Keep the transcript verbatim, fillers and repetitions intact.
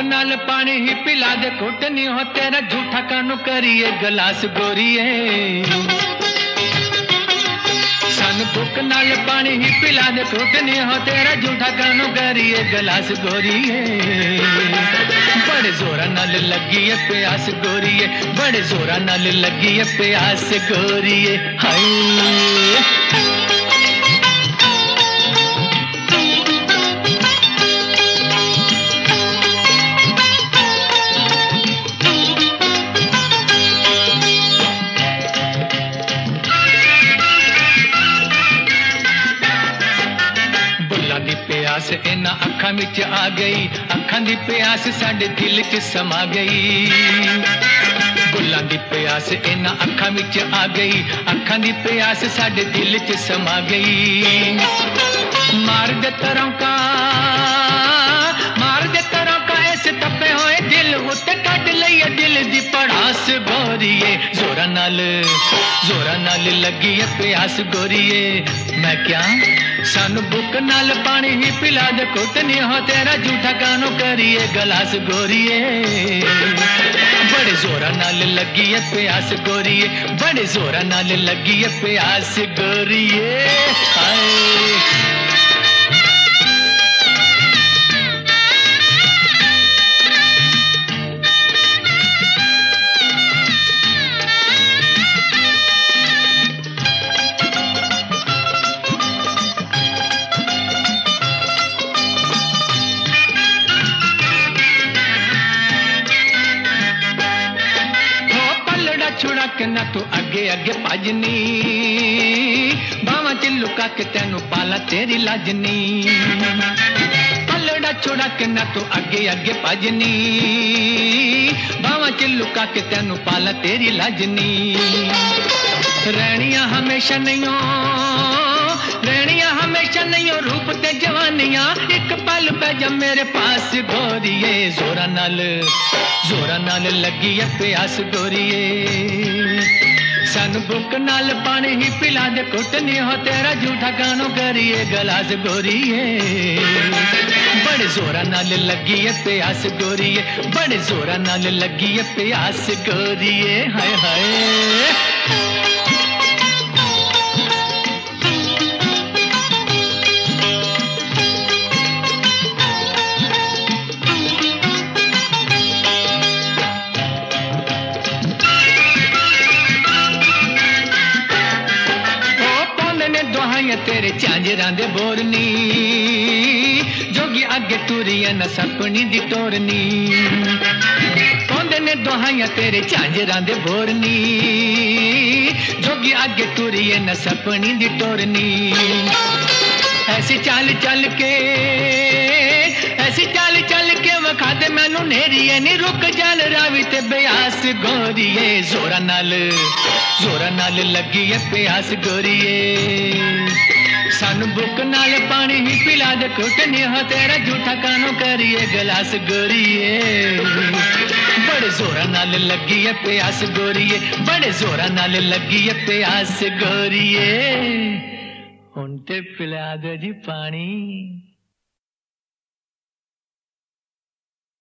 नाल पानी ही पिला दे घुट नहीं हो तेरा झूठा कानू करिए गिलास गोरिए। सन भुख नाल पानी ही पिला दे घुट नहीं हो तेरा झूठा कानू करिए गिलास गोरिए। बड़े जोरा नाल लगी है प्यास गोरिए, बड़े जोरा नाल लगी है प्यास गोरिए। हाय प्यास इन्हां अखां विच आ गई, अखां दी प्यास साडे दिल च समा गई। बुल्लां दी प्यास इन्हां अखां विच आ गई, अखां दी प्यास साडे दिल च समा गई। मार दे तरौंका मार दे तरौंका इस तपे होए दिल उत्ते कट लईए दिल दी पड़ास गोरिए। जोरा नाल जोरा नाल लगी है प्यास गोरिए। मैं क्या सानू बुक नाल पानी ही पिला दे घुट नहीं हो तेरा झूठा कानू करिए गिलास गोरिए। बड़े जोरा नाल लगी है प्यास गोरिए, बड़े जोरा नाल लगी है प्यास गोरिए। हाय छुड़ा के ना तू अगे अगे भजनी, बावां च लुका के तेनू पाला तेरी लाजनी। पलड़ा छुड़ा के ना तू अगे अगे भजनी, बावां च लुका के तेनू पाला तेरी लाजनी। रहनियां हमेशा नहीं रहनियां हमेशा नहीं रूप ते जवानियां, एक पल बैजा मेरे पास गोरिए। जोरा नाल जोरा नाल लगी है प्यास गोरिए। सन बुक नाल पानी ही पिला दे घुट नहीं हो तेरा झूठा कानू करिए गिलास गोरिए। बड़े जोरा नाल लगी है प्यास गोरिए, बड़े जोरा नाल लगी है प्यास गोरिए। हाय हाय तेरे झांजरां दे बोरनी, जोगी अगे तुरिया न सपनी दी टोरनी। पौंदे ने दुहाइयां तेरे झांजरां दे बोरनी, जोगी अगे तुरिया न सपनी दी टोरनी। ऐसी चाल चल के ऐसी चाल चल के वखा दे मैनू नेरिए नी रुक जान रावी ते ब्यास गोरिए। जोरा नाल जोरा नाल लगी है प्यास गोरिए। सानू बुक नाल पानी ही पिला दे घुट नहीं हो तेरा झूठा कानू करिए गिलास गोरिए। बड़े जोरा नाल लगी है प्यास गोरिए, बड़े जोरा नाल लगी है प्यास गोरिए। हुण ते पिला दो जी पानी।